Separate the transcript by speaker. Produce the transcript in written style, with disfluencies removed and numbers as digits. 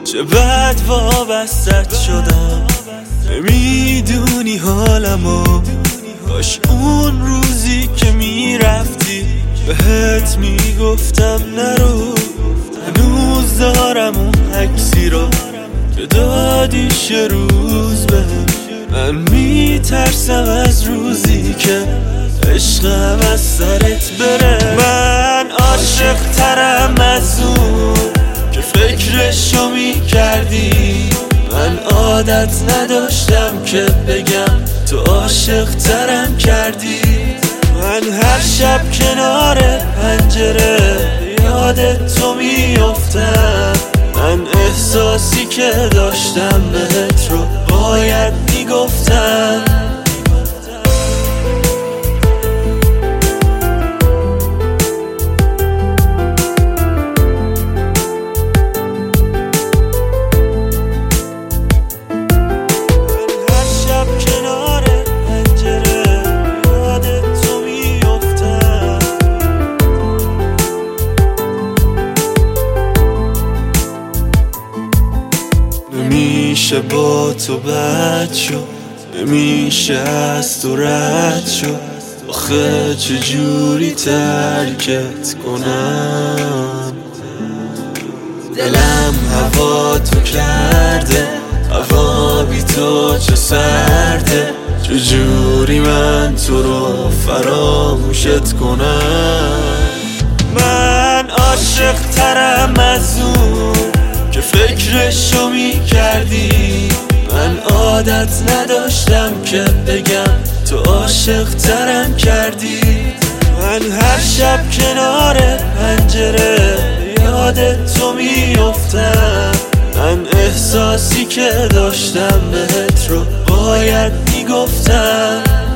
Speaker 1: چه بد وابستت شدم، نمیدونی حالمو. کاش اون روزی که میرفتی بهت میگفتم نرو. هنوز دارم اون عکسی رو که دادیش روز به من. میترسم از روزی که عشقم از سرت بره. من عاشق ترم از اون که فکرشو میکردی. من عادت نداشتم که بگم تو عاشق ترم کردی. من هر شب کنار پنجره یادت تو میافتم. من احساسی که داشتم بهت رو باید میگفتم. نمیشه با تو بد شد، نمیشه از تو رد شد. آخه چجوری ترکت کنم؟ دلم هوا تو کرده، هوا بی تو چه سرده. چجوری من تو رو فراموشت کنم؟ من عاشق ترم از اون که فکرشو میکردی. من عادت نداشتم که بگم تو عاشق ترم کردی. من هر شب کنار پنجره یادت تو میافتم. من احساسی که داشتم بهت رو باید میگفتم.